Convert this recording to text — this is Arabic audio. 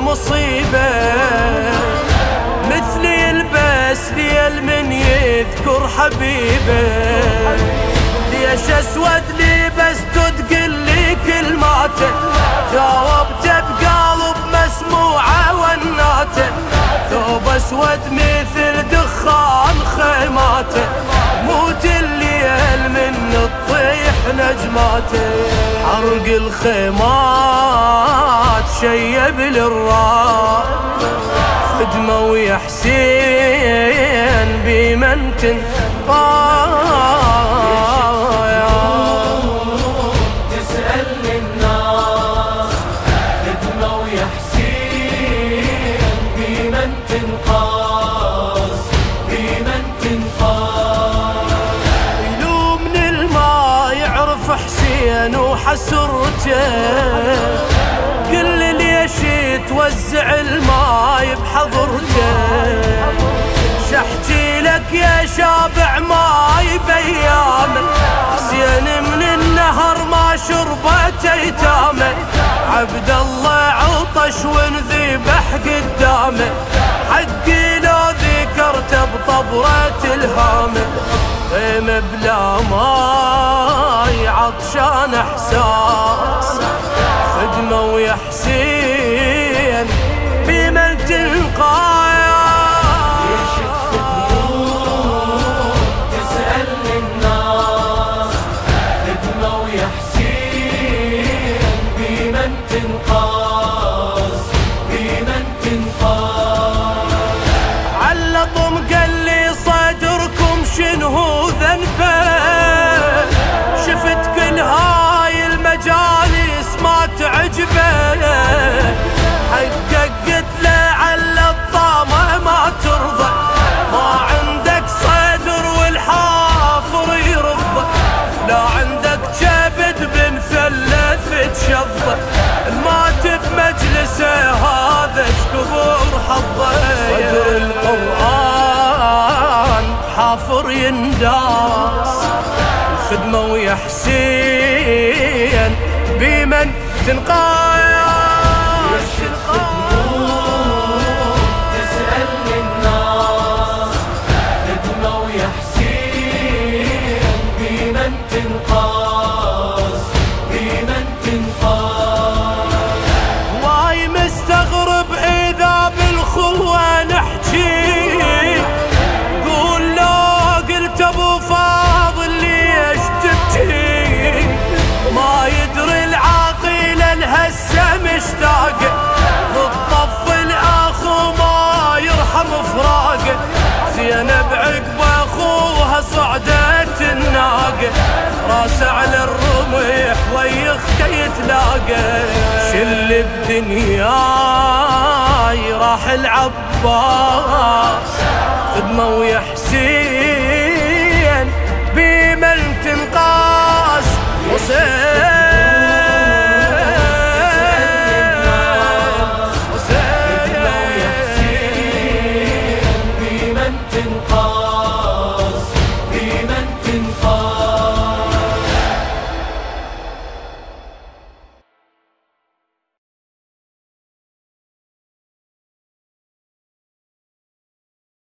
المصيبة، مثلي يلبس ليل من يذكر حبيبه. ليش اسود لبسته تقلي كلماته، جاوبته بقالب مسموعة وناته. ثوب اسود مثل دخان خيماته، موت الليل من الطيح نجماته. حرق الخيمات شيب للراء، خدمة ويا حسين بمن تنقايا. تسألني الناس خدمة ويا حسين بمن تنقاس، بمن تنقاس. يلومن الما يعرف حسين وحسرته، كل ليش توزع الماي بحضرته. شحكي لك يا شابع ماي بيامه، حسين من النهر ما شربت ايتامه. عبد الله عطش وانذبح قدامه، حقي لو ذكرته بطبرة الهامه. خيمة بلا ماي عطشان احساس، خدمة ويا حسين بمن تلقايا. تسألني الناس خدمة ويا حسين بمن تنقاس، بمن تنقاس. علطم قال لي صدركم شنو ذنبه، شفت كل هاي المجالس ما تعجبه. حققت له على الطامة ما ترضى، ما عندك صدر والحافر يرضى. لا عندك كبد بمثلث تشظى، المات بمجلسه هذا شكبر حظه. صدر القرآن حافر ينداس، الخدمة ويا حسين بمن تنقايا. تسألني الناس خدمة ويا حسين بمن تنقاس، بمن تنقاس. واي مستغرب إذا بالخوة نحكي، قول لو قلت أبو فاضل ليش تبكي. ما يدري العاقل الهسة مشتاقه، بالطف الأخو ما يرحم فراقه. زينب عقب أخوها صعدت الناقة، راسه على الرمح ويخته يتلاقى. شل بدنياي راح العباس، خدمة ويا حسين